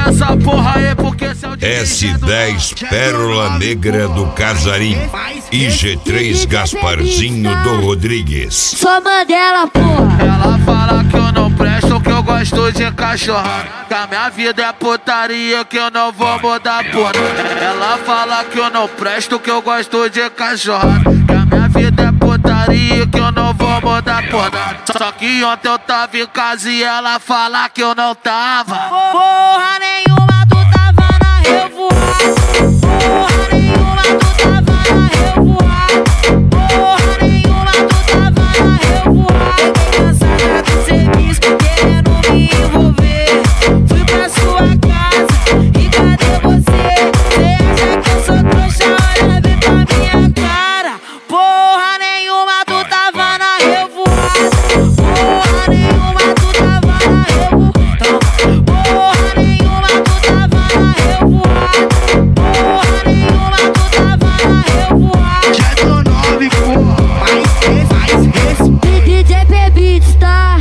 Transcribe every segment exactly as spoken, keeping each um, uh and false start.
essa porra aí porque se eu S dez Pérola Negra do Casarim e G três Gasparzinho do Rodrigues. Só Mandela, porra. Ela fala que eu não presto, que eu gosto de cachorrada, que a minha vida é putaria, que eu não vou mudar porra. Ela fala que eu não presto, que eu gosto de cachorrada, que a minha vida é putaria, que eu não vou mudar porra. Só que ontem eu tava em casa e ela fala que eu não tava. Porra nenhuma, tu tava na revoada. Porra nenhuma, tu tava na revoada. Porra nenhuma, tu tava na revoada. Fiquei cansada do serviço, querendo me envolver. Fui pra sua casa e cadê você? Cê acha que eu sou trouxa? Olha bem pra minha cara. Porra nenhuma, tu tava na revoada. Porra nenhuma, tu tava na revoada. Porra nenhuma, tu tava na revoada. Porra nenhuma, tu tava na revoada. Já tô nove, porra, mais mais esse. D J P-Beats, tá?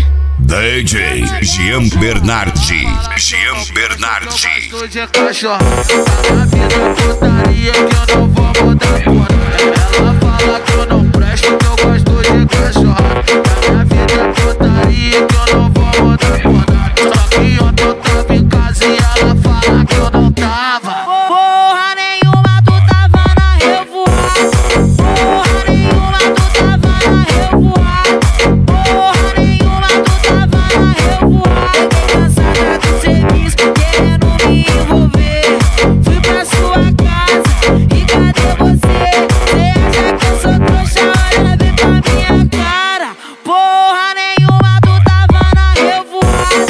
D J Jean Bernardi. Jean Bernardi. Gosto de cachorrada, a minha vida é putaria, que eu não vou mudar porra. Ela fala que eu não presto, que eu gosto de cachorrada, que a minha vida é putaria, que eu não vou mudar porra. Só que ontem eu tava em casa e ela fala que eu não tava. Porra nenhuma, tu tava na revoada. Porra nenhuma, tu tava na revoada. Porra nenhuma, tu tava na revoada. Fiquei cansada do serviço, querendo me envolver. Fui pra sua casa e cadê você? Cê acha que eu sou trouxa? Olha bem pra minha cara. Porra nenhuma, tu tava na revoada.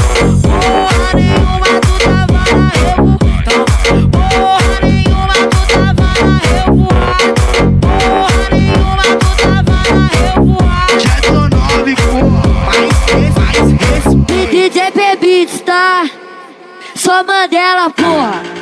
Porra nenhuma, tu tava na revoada. Porra nenhuma, tu tava na revoada. Porra nenhuma, tu tava na revoada. Já tô nove, porra, mais esse, mais esse. D J P-Beats, tá? Só Mandela, porra.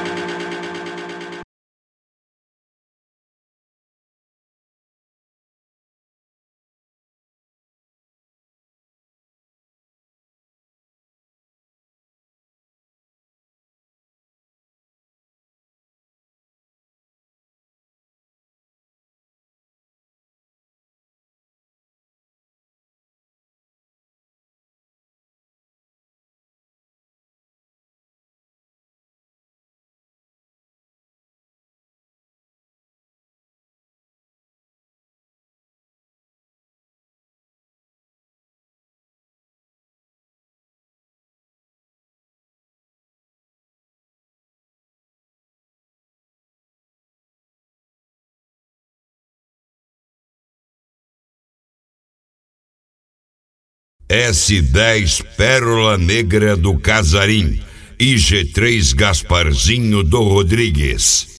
S dez Pérola Negra do Casarim e G três Gasparzinho do Rodrigues.